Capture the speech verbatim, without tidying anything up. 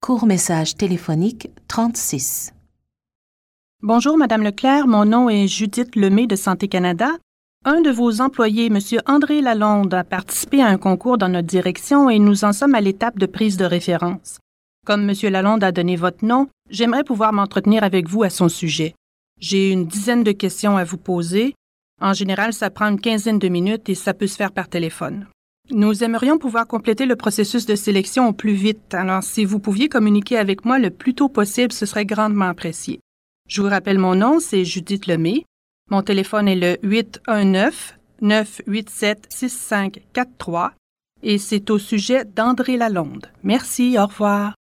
Court message téléphonique trente-six. Bonjour, Madame Leclerc. Mon nom est Judith Lemay de Santé Canada. Un de vos employés, M. André Lalonde, a participé à un concours dans notre direction et nous en sommes à l'étape de prise de référence. Comme M. Lalonde a donné votre nom, j'aimerais pouvoir m'entretenir avec vous à son sujet. J'ai une dizaine de questions à vous poser. En général, ça prend une quinzaine de minutes et ça peut se faire par téléphone. Nous aimerions pouvoir compléter le processus de sélection au plus vite, alors si vous pouviez communiquer avec moi le plus tôt possible, ce serait grandement apprécié. Je vous rappelle mon nom, c'est Judith Lemay. Mon téléphone est le huit un neuf, neuf huit sept, six cinq quatre trois et c'est au sujet d'André Lalonde. Merci, au revoir.